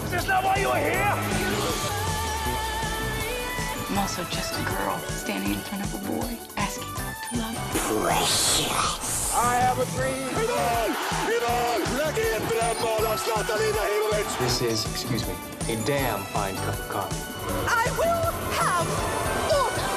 That's not why you're here! I'm also just a girl standing in front of a boy asking to love. Precious! I have a dream! This is, excuse me, a damn fine cup of coffee. I will have order!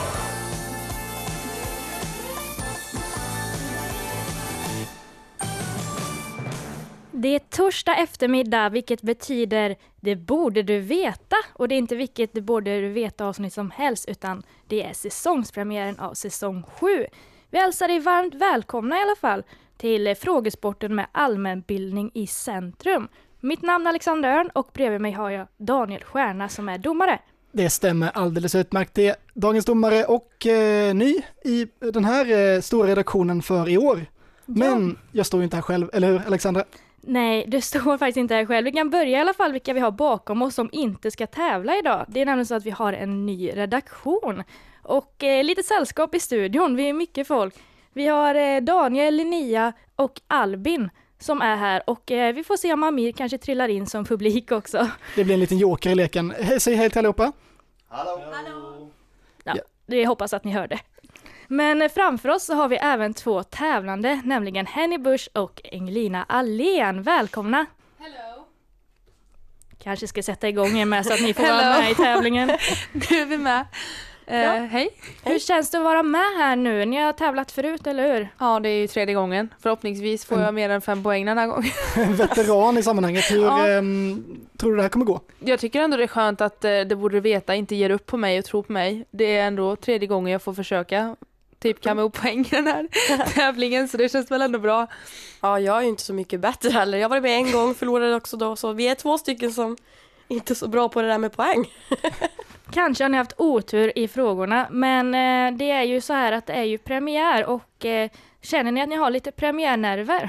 Det är torsdag eftermiddag, vilket betyder det borde du veta. Och det är inte vilket det borde du veta avsnitt som helst, utan det är säsongspremiären av säsong 7. Vi hälsar dig varmt välkomna i alla fall till frågesporten med allmänbildning i centrum. Mitt namn är Alexander Örn och bredvid mig har jag Daniel Stjärna som är domare. Det stämmer alldeles utmärkt. Det är dagens domare och ny i den här stora redaktionen för i år. Men jag står ju inte här själv, eller hur Alexandra? Nej, du står faktiskt inte här själv. Vi kan börja i alla fall vilka vi har bakom oss som inte ska tävla idag. Det är nämligen så att vi har en ny redaktion och lite sällskap i studion. Vi är mycket folk. Vi har Daniel, Linnea och Albin som är här och vi får se om Amir kanske trillar in som publik också. Det blir en liten joker i leken. Säg hej till allihopa. Hallå! Ja, det hoppas att ni hörde. Men framför oss så har vi även två tävlande, nämligen Henny Busch och Engelina Allén. Välkomna! Hello! Kanske ska sätta igång er med så att ni får vara med i tävlingen. Nu är vi med. Hej! Hur känns det att vara med här nu? Ni har tävlat förut, eller hur? Ja, det är ju 3:e gången. Förhoppningsvis får jag mer än 5 poäng den här gången. En veteran i sammanhanget. Hur tror du det här kommer gå? Jag tycker ändå det är skönt att det borde veta inte ger upp på mig och tro på mig. Det är ändå 3:e gången jag får försöka. Typ kan med poäng i den här tävlingen, så det känns väl ändå bra. Ja, jag är ju inte så mycket bättre heller. Jag var med en gång, förlorade också då. Så vi är 2 stycken som inte är så bra på det där med poäng. Kanske har ni haft otur i frågorna, men det är ju så här att det är ju premiär och känner ni att ni har lite premiärnerver?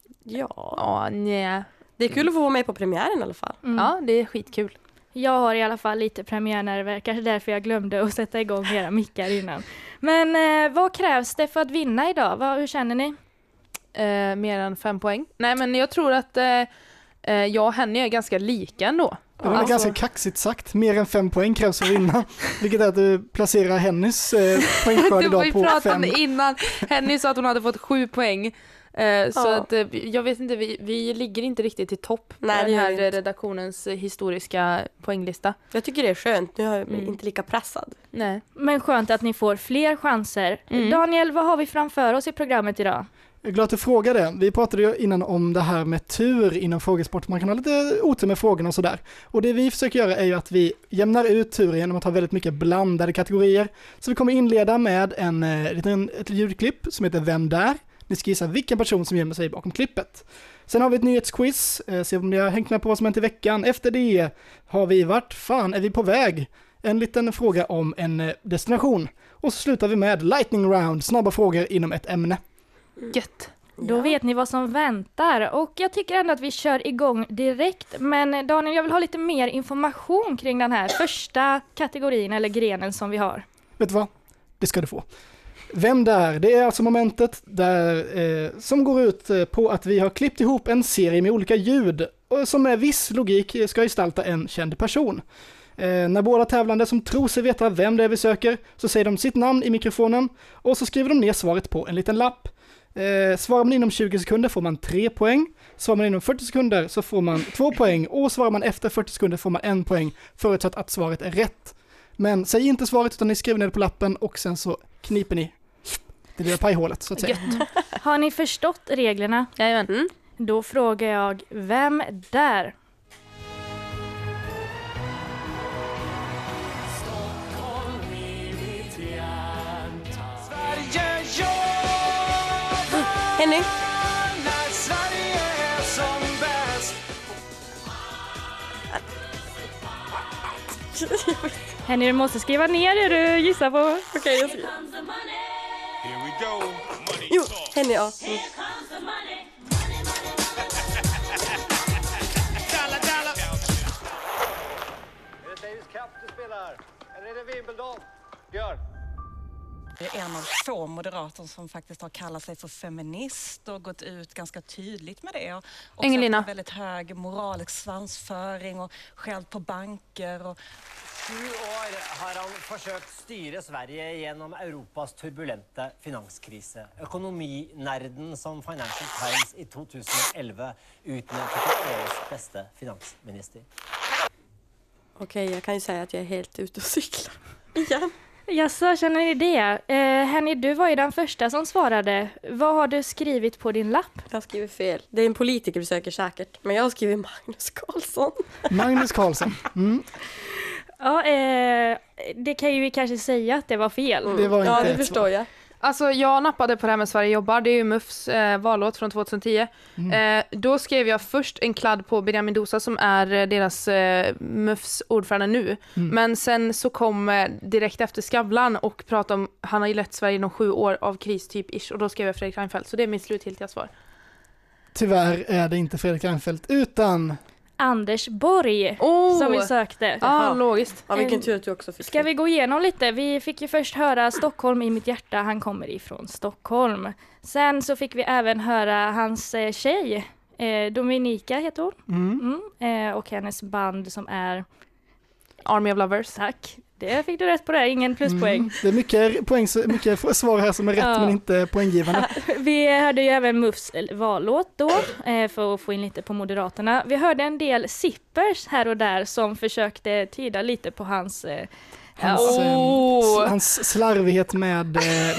Ja, nej. Det är kul att få vara med på premiären i alla fall. Ja, det är skitkul. Jag har i alla fall lite premiärnerver, kanske därför jag glömde att sätta igång era mickar innan. Men vad krävs det för att vinna idag? Hur känner ni? Mer än 5 poäng. Nej, men jag tror att jag och Henny är ganska lika ändå. Det var ganska kaxigt sagt. Mer än 5 poäng krävs för att vinna. Vilket är att du placerar Hennys poängskörd idag på 5. Vi pratade innan. Henny sa att hon hade fått 7 poäng. Så att jag vet inte, vi ligger inte riktigt i topp på den här redaktionens historiska poänglista. Jag tycker det är skönt, nu är jag inte lika pressad. Nej. Men skönt att ni får fler chanser. Daniel, vad har vi framför oss i programmet idag? Jag är glad att du frågade. Vi pratade ju innan om det här med tur inom frågesport. Man kan ha lite otur med frågorna och sådär. Och det vi försöker göra är ju att vi jämnar ut tur genom att ha väldigt mycket blandade kategorier. Så vi kommer inleda med ett ljudklipp som heter Vem där? Ni ska gissa vilken person som gömmer sig bakom klippet. Sen har vi ett nyhetsquiz. Se om ni har hängt med på vad som hänt i veckan. Efter det har vi vart fan är vi på väg? En liten fråga om en destination. Och så slutar vi med lightning round. Snabba frågor inom ett ämne. Gött. Då vet ni vad som väntar. Och jag tycker ändå att vi kör igång direkt. Men Daniel, jag vill ha lite mer information kring den här första kategorin eller grenen som vi har. Vet du vad? Det ska du få. Vem där? Det är alltså momentet där, som går ut på att vi har klippt ihop en serie med olika ljud och som med viss logik ska gestalta en känd person. När båda tävlande som tror sig veta vem det är vi söker så säger de sitt namn i mikrofonen och så skriver de ner svaret på en liten lapp. Svarar man inom 20 sekunder får man 3 poäng. Svarar man inom 40 sekunder så får man 2 poäng och svarar man efter 40 sekunder får man 1 poäng förutsatt att svaret är rätt. Men säg inte svaret utan ni skriver ner det på lappen och sen så kniper ni det lilla pajhålet så att säga. Har ni förstått reglerna? Jajamän. Då frågar jag, vem där? Henny? Henny, du måste skriva ner det du gissar på. Okej, jag skriver. Jo, Henny, ja. Är det Davis Cup du spelar? Eller är det Wimbledon? Björn? Jag är en av få moderater som faktiskt har kallat sig för feminist och gått ut ganska tydligt med det. Och Engelina. haft en väldigt hög moralisk svansföring och skällt på banker. Och 7 år har han försökt styra Sverige genom Europas turbulenta finanskrise. Ekonominärden som Financial Times i 2011 utnämnde till årets bästa finansminister. Okej, jag kan ju säga att jag är helt ute och cyklar igen. Jaså, känner ni det? Henny, du var ju den första som svarade. Vad har du skrivit på din lapp? Jag har skrivit fel. Det är en politiker du söker säkert. Men jag har skrivit Magnus Carlsson. Magnus Carlsson. Mm. Ja, det kan ju kanske säga att det var fel. Det var inte ja, det förstår jag. Alltså jag nappade på det här med Sverige jobbar, det är ju MUFs vallåt från 2010. Då skrev jag först en kladd på Benjamin Dosa som är deras MUFs ordförande nu. Men sen så kom direkt efter Skavlan och pratade om, han har ju lett Sverige inom 7 år av kris typ ish, och då skrev jag Fredrik Reinfeldt, så det är min slutgiltiga svar. Tyvärr är det inte Fredrik Reinfeldt utan Anders Borg som vi sökte. Ja, logiskt. Ja, vilken tur att du också fick. Ska vi gå igenom lite? Vi fick ju först höra Stockholm i mitt hjärta, han kommer ifrån Stockholm. Sen så fick vi även höra hans tjej, Dominika heter hon. Och hennes band som är Army of Lovers. Tack. Det fick du rätt på det, ingen pluspoäng. Det är mycket svar här som är rätt men inte poänggivande. Vi hörde ju även MUFs vallåt då för att få in lite på Moderaterna. Vi hörde en del sippers här och där som försökte tyda lite på hans hans slarvighet med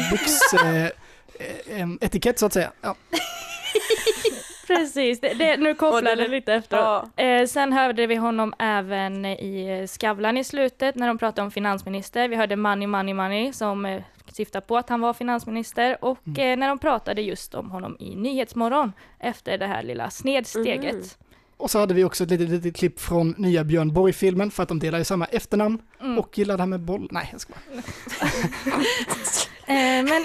etikett så att säga. Ja. Precis, nu kopplar det lite efter. Sen hörde vi honom även i Skavlan i slutet när de pratade om finansminister. Vi hörde money, money, money som syftar på att han var finansminister. Och när de pratade just om honom i Nyhetsmorgon efter det här lilla snedsteget. Och så hade vi också ett litet klipp från nya Björn Borg-filmen för att de delar ju samma efternamn och gillar det här med boll. Nej, jag ska men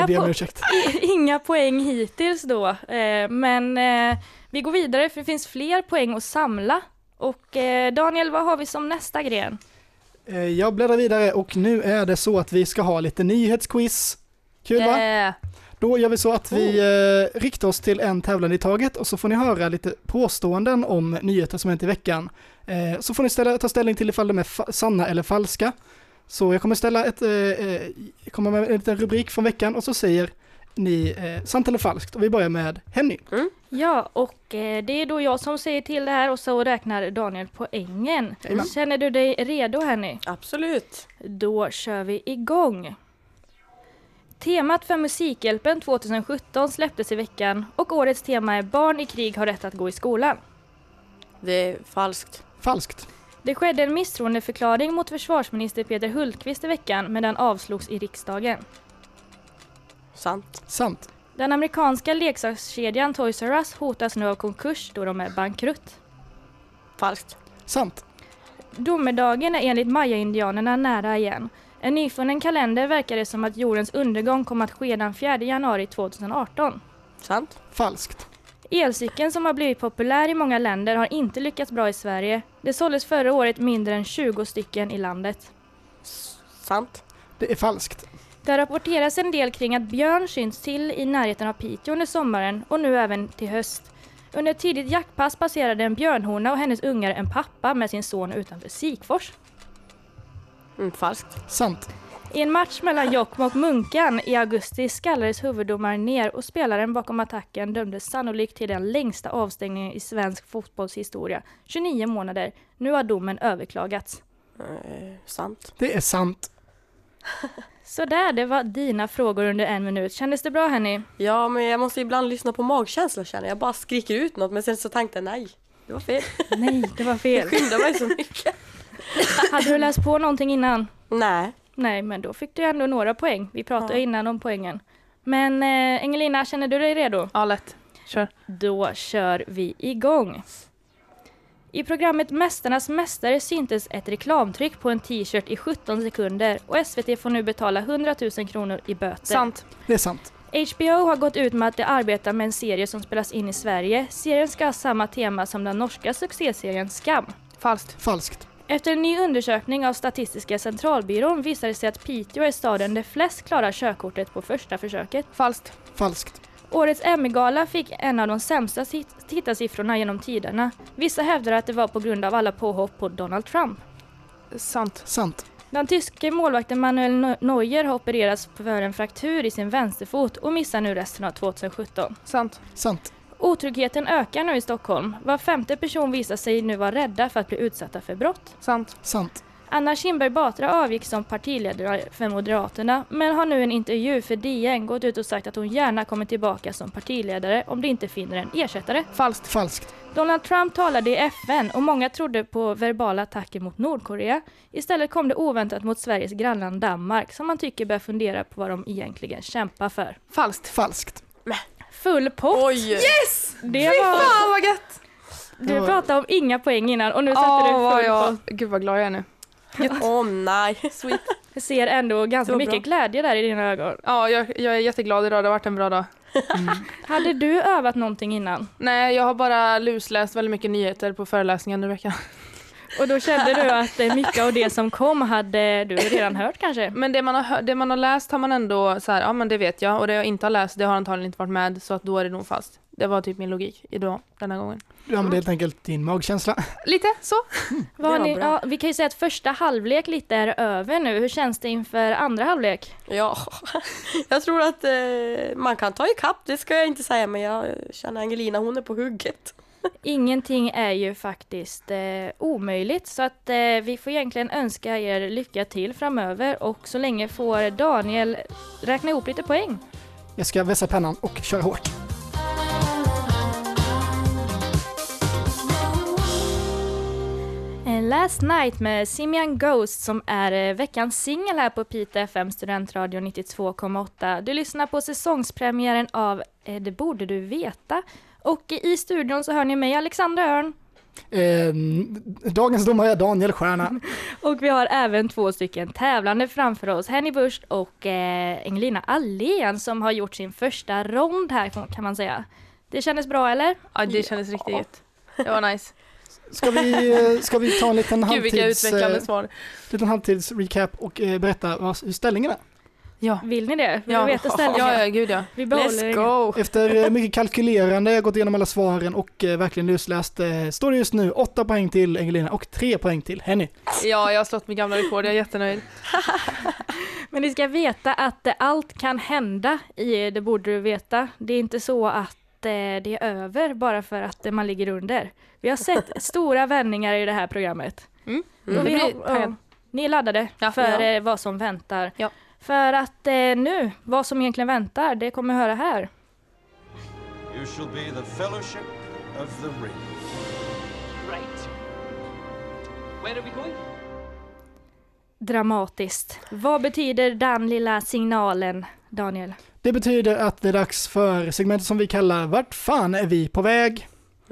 inga poäng hittills då. Men vi går vidare för det finns fler poäng att samla. Och Daniel, vad har vi som nästa gren? Jag bläddrar vidare och nu är det så att vi ska ha lite nyhetsquiz. Kul va? Då gör vi så att vi riktar oss till en tävlande i taget och så får ni höra lite påståenden om nyheter som hänt i veckan. Så får ni ta ställning till ifall de är sanna eller falska. Så jag kommer kommer med en liten rubrik från veckan och så säger ni sant eller falskt. Och vi börjar med Henny. Ja, och det är då jag som säger till det här och så räknar Daniel poängen. Känner du dig redo, Henny? Absolut. Då kör vi igång. Temat för Musikhjälpen 2017 släpptes i veckan och årets tema är Barn i krig har rätt att gå i skolan. Det är falskt. Falskt. Det skedde en misstroendeförklaring mot försvarsminister Peter Hultqvist i veckan, men den avslogs i riksdagen. Sant. Sant. Den amerikanska leksakskedjan Toys R Us hotas nu av konkurs då de är bankrutt. Falskt. Sant. Domedagen är enligt Maya-indianerna nära igen. En nyfunnen kalender verkar det som att jordens undergång kommer att ske den 4 januari 2018. Sant. Falskt. Elcykeln som har blivit populär i många länder har inte lyckats bra i Sverige. Det såldes förra året mindre än 20 stycken i landet. Sant. Det är falskt. Det rapporteras en del kring att björn syns till i närheten av Piteå under sommaren och nu även till höst. Under ett tidigt jaktpass passerade en björnhona och hennes ungar en pappa med sin son utanför Sikfors. Falskt. Sant. I en match mellan Jokkmokk och Munkan i augusti skallades huvuddomaren ner och spelaren bakom attacken dömdes sannolikt till den längsta avstängningen i svensk fotbollshistoria. 29 månader. Nu har domen överklagats. Sant. Det är sant. Så där, det var dina frågor under 1 minut. Kändes det bra, Henny? Ja, men jag måste ibland lyssna på magkänsla, känner jag. bara skriker ut något, men sen så tänkte jag nej. Det var fel. Nej, det var fel. Jag skyndar mig så mycket. Hade du läst på någonting innan? Nej. Nej, men då fick du ändå några poäng. Vi pratade innan om poängen. Men Engelina, känner du dig redo? Ja, lätt. Kör. Då kör vi igång. I programmet Mästarnas mästare syntes ett reklamtryck på en t-shirt i 17 sekunder och SVT får nu betala 100 000 kronor i böter. Sant. Det är sant. HBO har gått ut med att de arbetar med en serie som spelas in i Sverige. Serien ska ha samma tema som den norska succéserien Skam. Falskt. Falskt. Efter en ny undersökning av Statistiska centralbyrån visar det sig att Piteå är staden där flest klarar körkortet på första försöket. Falskt. Falskt. Årets Emmy-gala fick en av de sämsta tittarsiffrorna genom tiderna. Vissa hävdar att det var på grund av alla påhopp på Donald Trump. Sant. Den tyske målvakten Manuel Neuer har opererats för en fraktur i sin vänsterfot och missar nu resten av 2017. Sant. Otryggheten ökar nu i Stockholm. Var femte person visar sig nu vara rädda för att bli utsatta för brott. Sant. Anna Kinberg Batra avgick som partiledare för Moderaterna men har nu en intervju för DN gått ut och sagt att hon gärna kommer tillbaka som partiledare om det inte finner en ersättare. Falskt. Donald Trump talade i FN och många trodde på verbala attacker mot Nordkorea. Istället kom det oväntat mot Sveriges grannland Danmark som man tycker bör fundera på vad de egentligen kämpar för. Falskt. Full pott! Oj! Yes! Det var... Fan vad gött! Du pratade om inga poäng innan och nu satte du full pott. Gud vad glad jag är nu. Nej, sweet. Jag ser ändå ganska mycket glädje där i dina ögon. Ja, jag är jätteglad idag. Det har varit en bra dag. Hade du övat någonting innan? Nej, jag har bara lusläst väldigt mycket nyheter på föreläsningen nu i veckan. Och då kände du att mycket av det som kom hade du redan hört kanske? Men det man har läst har man ändå så här, ja men det vet jag. Och det jag inte har läst, det har antagligen inte varit med. Så att då är det nog fast. Det var typ min logik idag, denna gången. Du använder helt enkelt din magkänsla. Lite så. Vi kan ju säga att första halvlek lite är över nu. Hur känns det inför andra halvlek? Ja, jag tror att man kan ta i kapp, det ska jag inte säga, men jag känner Angelina, hon är på hugget. Ingenting är ju faktiskt omöjligt så att vi får egentligen önska er lycka till framöver och så länge får Daniel räkna ihop lite poäng. Jag ska vässa pennan och köra hårt. Last Night med Simian Ghost som är veckans singel här på Piteå FM Studentradio 92,8. Du lyssnar på säsongspremiären av Det borde du veta. Och i studion så hör ni mig, Alexandra Örn. Dagens domare är Daniel Stjärna. Och vi har även 2 stycken tävlande framför oss. Henny Busch och Engelina Allén som har gjort sin första rond här kan man säga. Det kändes bra eller? Ja, det kändes riktigt gött. Det var nice. Ska vi ta en liten halvtids recap och berätta hur ställningen är? Ja. Vill ni det? Vill ja. Ni veta ställningen? Ja, gud ja. Vi Let's go! Efter mycket kalkylerande, jag har gått igenom alla svaren och verkligen lusläst, står det just nu 8 poäng till Engelina och 3 poäng till Henny. Ja, jag har slått min gamla rekord, jag är jättenöjd. Men ni ska veta att allt kan hända i Det borde du veta. Det är inte så att det är över bara för att man ligger under. Vi har sett stora vändningar i det här programmet. Ni är laddade för vad som väntar. Ja. För att nu, vad som egentligen väntar, det kommer höra här. You shall be the fellowship of the ring. Right. Where are we going? Dramatiskt. Vad betyder den lilla signalen, Daniel? Det betyder att det är dags för segmentet som vi kallar Vart fan är vi på väg?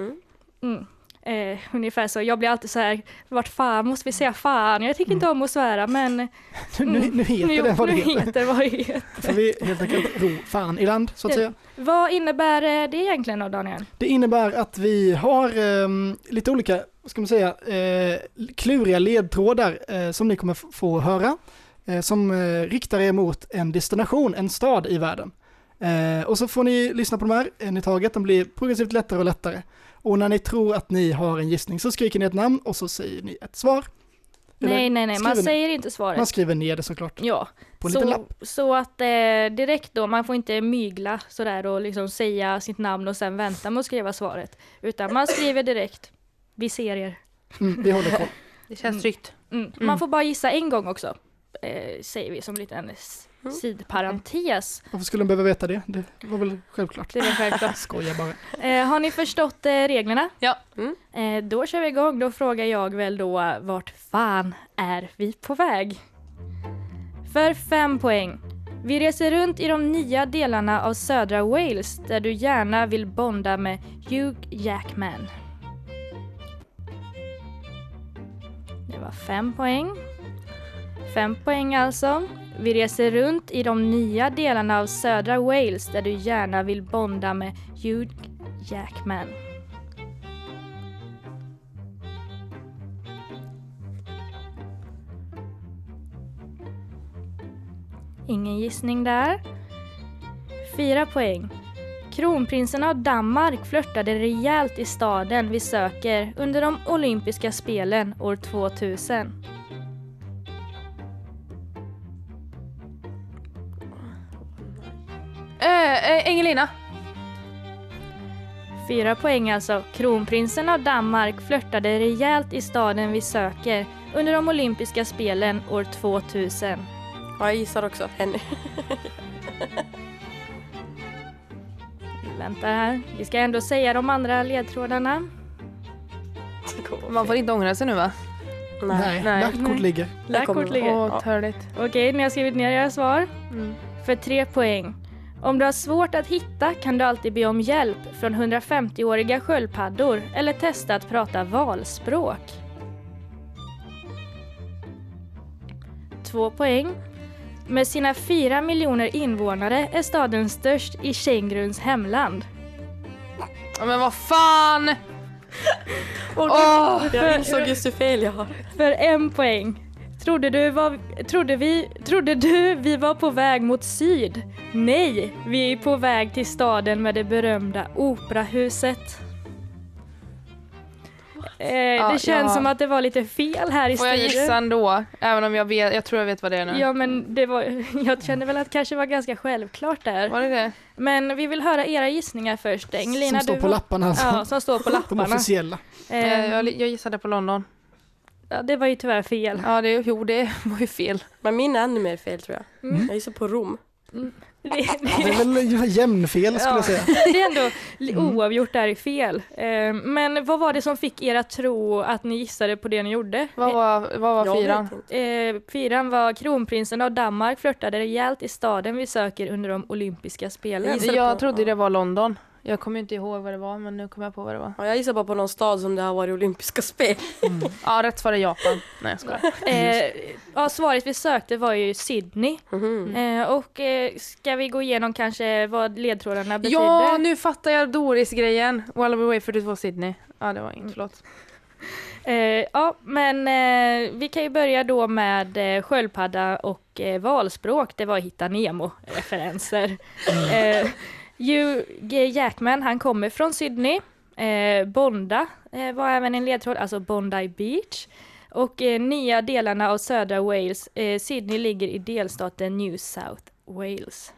Ungefär så. Jag blir alltid så här, vart fan måste vi säga fan? Jag tycker inte om att svära, men nu heter det vad det heter. Vad det heter. Får vi helt enkelt ro fan i land, så att säga. Vad innebär det egentligen då, Daniel? Det innebär att vi har lite olika, vad ska man säga, kluriga ledtrådar som ni kommer få höra. Som riktar er mot en destination, en stad i världen. Och så får ni lyssna på de här en i taget, de blir progressivt lättare och lättare. Och när ni tror att ni har en gissning så skriker ni ett namn och så säger ni ett svar. Nej, man säger inte svaret. Man skriver ner det såklart. Ja, på en liten lapp. Så att direkt då, man får inte mygla sådär och liksom säga sitt namn och sen vänta med att skriva svaret. Utan man skriver direkt. Vi ser er. Vi håller koll. Det känns tryggt. Man får bara gissa en gång också. Säger vi som liten sidparentes. Varför skulle de behöva veta det? Det var väl självklart. Det var självklart. Skojar bara. Har ni förstått reglerna? Ja. Då kör vi igång. Då frågar jag väl då, vart fan är vi på väg? För 5 poäng. Vi reser runt i de 9 delarna av södra Wales där du gärna vill bonda med Hugh Jackman. Det var 5 poäng. 5 poäng alltså. Vi reser runt i de 9 delarna av södra Wales där du gärna vill bonda med Hugh Jackman. ingen gissning där. 4 poäng. Kronprinsen av Danmark flörtade rejält i staden vi söker under de olympiska spelen år 2000. Engelina. 4 poäng alltså. Kronprinsen av Danmark flörtade rejält i staden vi söker under de olympiska spelen år 2000. Ja, jag gissar också henne. Vänta här. Vi ska ändå säga de andra ledtrådarna. Man får inte ångra sig nu, va? Nej. Lagt kort ligger. Lagt kort ligger. Törligt. Okej, ni har skrivit ner era svar. För 3 poäng. Om du har svårt att hitta kan du alltid be om hjälp från 150-åriga sköldpaddor eller testa att prata valspråk. 2 poäng. Med sina 4 miljoner invånare är staden störst i Kängruns hemland. Men vad fan! Jag insåg just hur fel jag har. För 1 poäng. Trodde du vi var på väg mot syd? Nej, vi är på väg till staden med det berömda operahuset. Det känns som att det var lite fel här i Får jag studion. gissa ändå? Även om jag tror jag vet vad det är nu. Ja, men jag kände väl att det kanske var ganska självklart där. Var det? Men vi vill höra era gissningar först. Engelina, som står på lapparna alltså. Ja, som står på lapparna. De officiella. Jag gissade på London. Ja, det var ju tyvärr fel. Ja, det var ju fel. Men min är ännu mer fel, tror jag. Jag gissar på Rom. Det är väl jämnfel skulle jag säga. Det är ändå oavgjort där i fel. Men vad var det som fick er att tro att ni gissade på det ni gjorde? Vad var fyran? Fyran var Kronprinsen av Danmark flörtade rejält i staden vi söker under de olympiska spelen. Jag trodde det var London. Jag kommer inte ihåg vad det var, men nu kommer jag på vad det var. Ja, jag gissar bara på någon stad som det har varit olympiska spel. Ja, rätt var det Japan. Nej, jag skojar. Svaret vi sökte var ju Sydney. Ska vi gå igenom kanske vad ledtrådarna betyder? Ja, nu fattar jag Doris-grejen. While we wait for it was Sydney. Ja, det var inget, förlåt. Vi kan ju börja då med sköldpadda och valspråk. Det var Hitta Nemo-referenser. Hugh Jackman, han kommer från Sydney. Bonda var även en ledtråd, alltså Bondi Beach. Och nya delarna av södra Wales. Sydney ligger i delstaten New South Wales.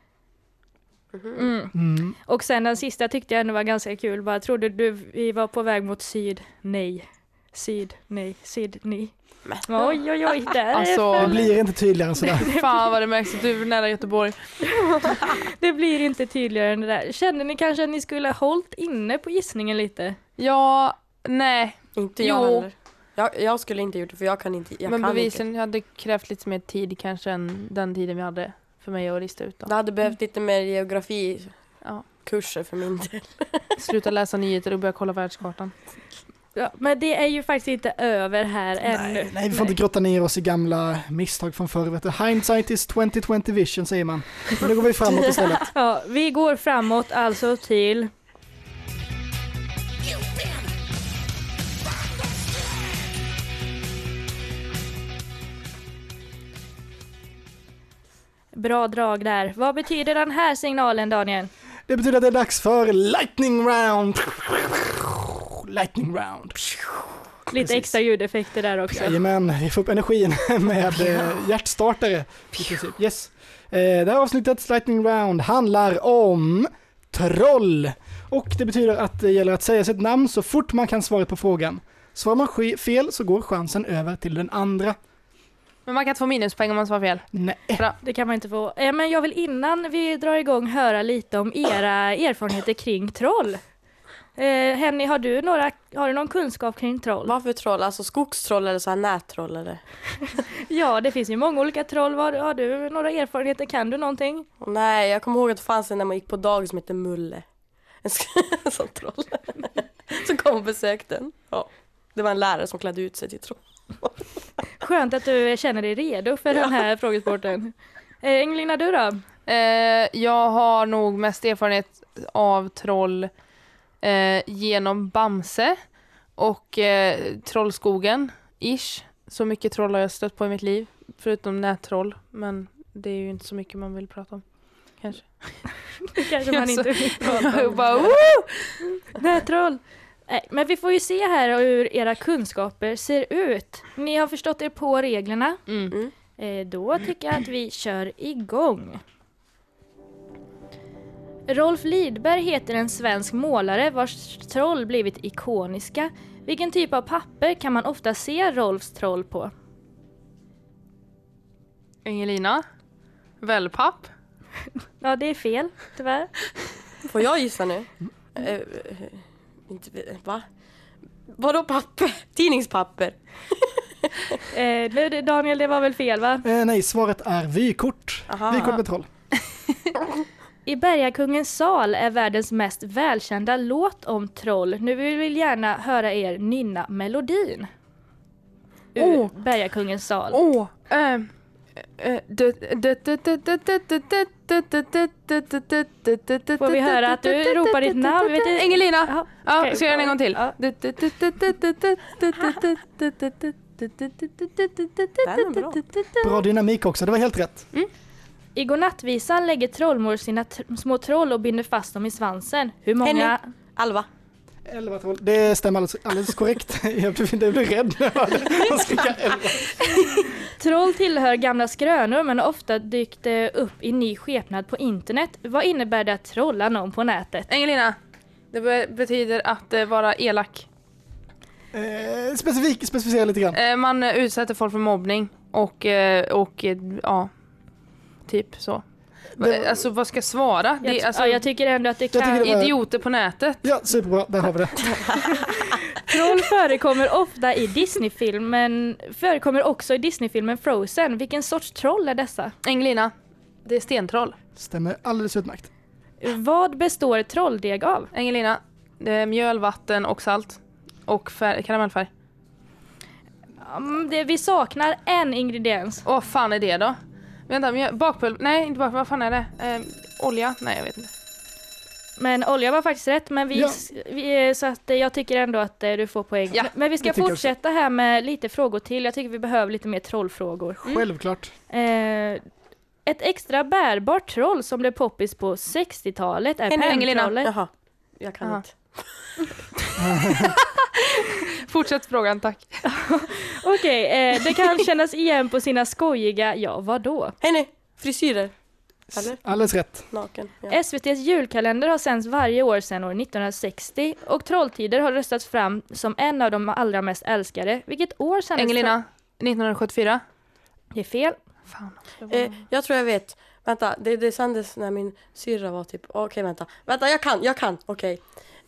Och sen den sista tyckte jag ändå var ganska kul. Bara, trodde du vi var på väg mot syd? Nej. Syd, nej, Sydney. Oj, där alltså, det blir inte tydligare än sådär. Fan vad det märks att du är nära Göteborg. Det blir inte tydligare än det där. Kände ni kanske att ni skulle ha hållit inne på gissningen lite? Ja, nej. Inte jag heller. Jag skulle inte gjort det, för jag kan inte. Men bevisen hade krävt lite mer tid kanske än den tiden vi hade för mig att lista ut. Då. Det hade behövt lite mer geografi kurser för min del. Sluta läsa nyheter och börja kolla världskartan. Ja, men det är ju faktiskt inte över här ännu. Nej, vi får inte grotta ner oss i gamla misstag från förr. Hindsight is 2020 vision, säger man. Men nu går vi framåt istället. Ja, vi går framåt alltså till... Bra drag där. Vad betyder den här signalen, Daniel? Det betyder att det är dags för Lightning Round. Lightning Round. Lite extra ljudeffekter där också. Jajamän, vi får upp energin med hjärtstartare. Yes. Det här avsnittets Lightning Round handlar om troll. Och det betyder att det gäller att säga sitt namn så fort man kan svara på frågan. Svarar man fel så går chansen över till den andra. Men man kan inte få minuspoäng om man svarar fel. Nej. Bra. Det kan man inte få. Men jag vill innan vi drar igång höra lite om era erfarenheter kring troll. Henny, har du någon kunskap kring troll? Vad för troll? Alltså skogstroll eller så här nättroll eller? Ja, det finns ju många olika troll. Har du några erfarenheter? Kan du någonting? Nej, jag kommer ihåg att det fanns en när man gick på dag som hette Mulle. En sån troll. Så kom och besökte den. Ja. Det var en lärare som klädde ut sig till troll. Skönt att du känner dig redo för den här frågesporten. Engelina, du då? Jag har nog mest erfarenhet av troll genom Bamse och Trollskogen ish. Så mycket troll har jag stött på i mitt liv, förutom nättroll, men det är ju inte så mycket man vill prata om. Kanske. Det kanske man inte vill prata Jag om. bara, Nätroll! Nej, men vi får ju se här hur era kunskaper ser ut. Ni har förstått er på reglerna. Då tycker jag att vi kör igång. Rolf Lidberg heter en svensk målare vars troll blivit ikoniska. Vilken typ av papper kan man ofta se Rolfs troll på? Angelina? Wellpapp? Ja, det är fel, tyvärr. Får jag gissa nu? Va? Vadå papper? Tidningspapper? Daniel, det var väl fel, va? Nej, svaret är vykort. Aha. Vykort med troll. I Bergakungens sal är världens mest välkända låt om troll. Nu vill vi gärna höra er nynna melodin. Ur Bergakungens sal. Får vi höra att du ropar ditt namn? Vet du? Angelina! Ja, ska jag göra den en gång till? Den är bra. Bra dynamik också, det var helt rätt. I godnattvisan lägger trollmor sina små troll och binder fast dem i svansen. Hur många? Alva. 11 troll. Det stämmer alldeles korrekt. Jag blev rädd när jag hörde de skrika 11. Troll tillhör gamla skrönor men har ofta dykt upp i ny skepnad på internet. Vad innebär det att trolla någon på nätet? Angelina, det betyder att vara elak. Specificera lite grann. Man utsätter folk för mobbning och ja, typ så. Alltså vad ska jag svara? Jag tycker ändå att det kan... Idioter på nätet. Ja, superbra. Där har vi det. Troll förekommer ofta i Disney-filmen. Förekommer också i Disney-filmen Frozen. Vilken sorts troll är dessa? Angelina, det är stentroll. Stämmer alldeles utmärkt. Vad består trolldeg av? Angelina, det är mjöl, vatten och salt. Och karamellfärg. Vi saknar en ingrediens. Vad fan är det då? Vänta, bakpulver? Nej, inte bakpulver. Vad fan är det? Olja? Nej, jag vet inte. Men olja var faktiskt rätt, men så att jag tycker ändå att du får poäng. Ja, men vi ska fortsätta här med lite frågor till. Jag tycker vi behöver lite mer trollfrågor. Självklart. Ett extra bärbart troll som blev poppis på 60-talet är penntrollet. Jaha, jag kan inte. Fortsätt frågan, tack. Okej, det kan kännas igen på sina skojiga, ja vadå? Hej frisyrer. Eller? Alldeles rätt. Naken. Ja. SVT:s julkalender har sänds varje år sedan år 1960 och Trolltider har röstats fram som en av de allra mest älskade. Vilket år sändes? Angelina, 1974. Det är fel. Fan. Jag tror jag vet. Vänta, det sändes när min syrra var typ... Okej, vänta. Vänta, jag kan. Okej.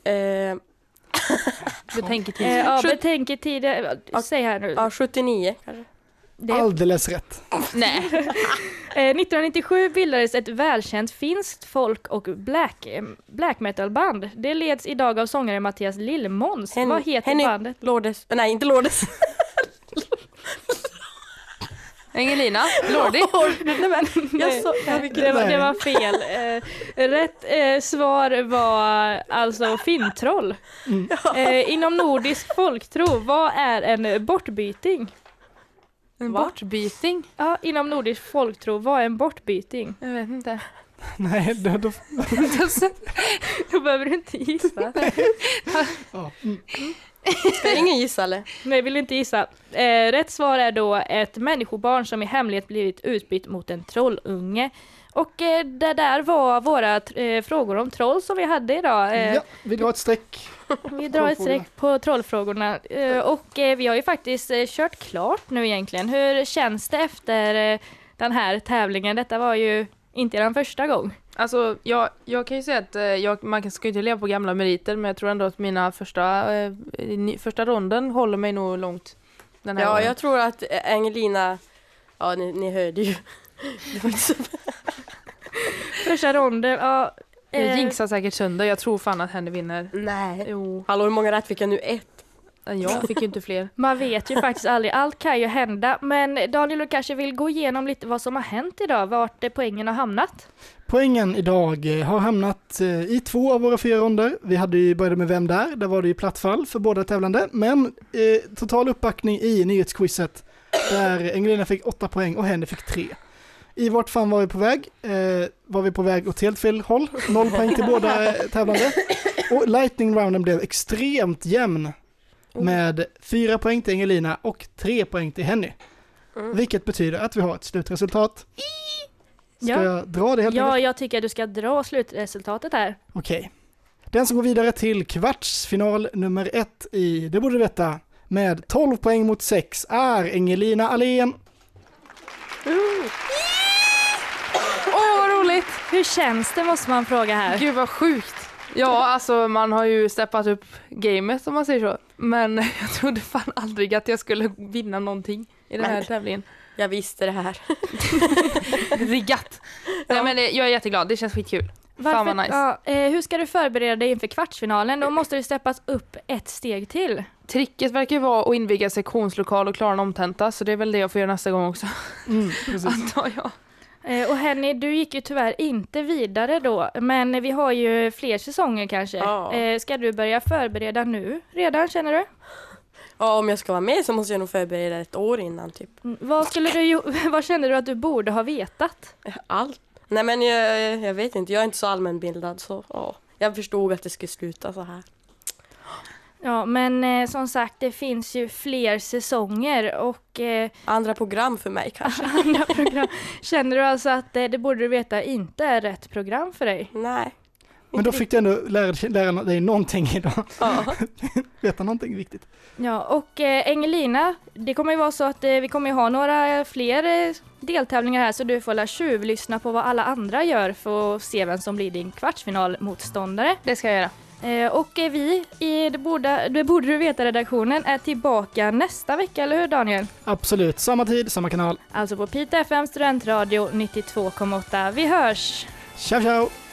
Betänketid. Betänketid. Säg här nu. Ja, 79 kanske. Alldeles rätt. Nej. 1997 bildades ett välkänt finskt folk- och black metal-band. Det leds idag av sångare Mattias Lillmåns. Vad heter bandet? Lordes. Nej, inte Lordes. Angelina, Lordi. Det var fel. Rätt svar var alltså fintroll. Inom nordisk folktro, vad är en bortbyting? En bortbyting? Ja, inom nordisk folktro, vad är en bortbyting? Jag vet inte. Nej, då behöver du inte gissa. Ska ingen gissa eller? Nej, vill inte gissa. Rätt svar är då ett människobarn som i hemlighet blivit utbytt mot en trollunge. Och det där var våra frågor om troll som vi hade idag. Ja, vi drar ett streck. Vi drar ett streck på trollfrågorna. Och vi har ju faktiskt kört klart nu egentligen. Hur känns det efter den här tävlingen? Detta var ju inte den första gång. Alltså, jag kan ju säga att man ska ju inte leva på gamla meriter, men jag tror ändå att mina första ronden håller mig nog långt. Den här gången. Jag tror att Angelina, ja ni hörde ju. Det var inte så... Första ronden, ja. Jag jinxar säkert sönder, jag tror fan att henne vinner. Nej. Jo. Hallå, hur många rätt fick jag nu? 1? Jag fick ju inte fler. Man vet ju faktiskt aldrig, allt kan ju hända. Men Daniel, du kanske vill gå igenom lite vad som har hänt idag, vart poängen har hamnat? Poängen idag har hamnat i 2 av våra 4 ronder. Vi hade ju börjat med Vem där? Där var det ju plattfall för båda tävlande. Men total uppbackning i nyhetsquizet där Angelina fick 8 poäng och Henny fick 3. I vart fan var vi på väg? Var vi på väg åt helt fel håll? 0 poäng till båda tävlande. Och lightning rounden blev extremt jämn. Med 4 poäng till Engelina och 3 poäng till Henny. Vilket betyder att vi har ett slutresultat. Ska jag dra det helt enkelt? Ja, jag tycker att du ska dra slutresultatet här. Okej. Den som går vidare till kvartsfinal nummer 1 i Det borde du veta med 12 poäng mot 6 är Engelina Ahlén. Vad roligt! Hur känns det måste man fråga här. Gud vad sjukt. Ja, alltså man har ju steppat upp gamet om man säger så. Men jag trodde fan aldrig att jag skulle vinna någonting i den här tävlingen. Jag visste det här. Riggat. Nej, men jag är jätteglad, det känns skitkul. Varför, fan vad nice. hur ska du förbereda dig inför kvartsfinalen? Då måste du steppas upp ett steg till. Tricket verkar ju vara att inviga sektionslokal och klara en omtenta, så det är väl det jag får göra nästa gång också. Precis. Antar jag. Och Henny, du gick ju tyvärr inte vidare då, men vi har ju fler säsonger kanske. Ska du börja förbereda nu redan, känner du? Ja, om jag ska vara med så måste jag nog förbereda ett år innan typ. Vad känner du att du borde ha vetat? Allt. Nej men jag vet inte, jag är inte så allmänbildad så jag förstod att det skulle sluta så här. Ja, men som sagt, det finns ju fler säsonger och... andra program för mig kanske. Andra program. Känner du alltså att det borde du veta inte är rätt program för dig? Nej. Men då fick du ändå lära dig någonting idag. Ja. Veta någonting viktigt. Ja, och Engelina, det kommer ju vara så att vi kommer ju ha några fler deltävlingar här så du får tjuvlyssna på vad alla andra gör för att se vem som blir din kvartsfinalmotståndare. Det ska jag göra. Och vi i det borde du veta-redaktionen är tillbaka nästa vecka, eller hur Daniel? Absolut, samma tid, samma kanal. Alltså på Piteå FM Studentradio 92,8. Vi hörs! Ciao, ciao!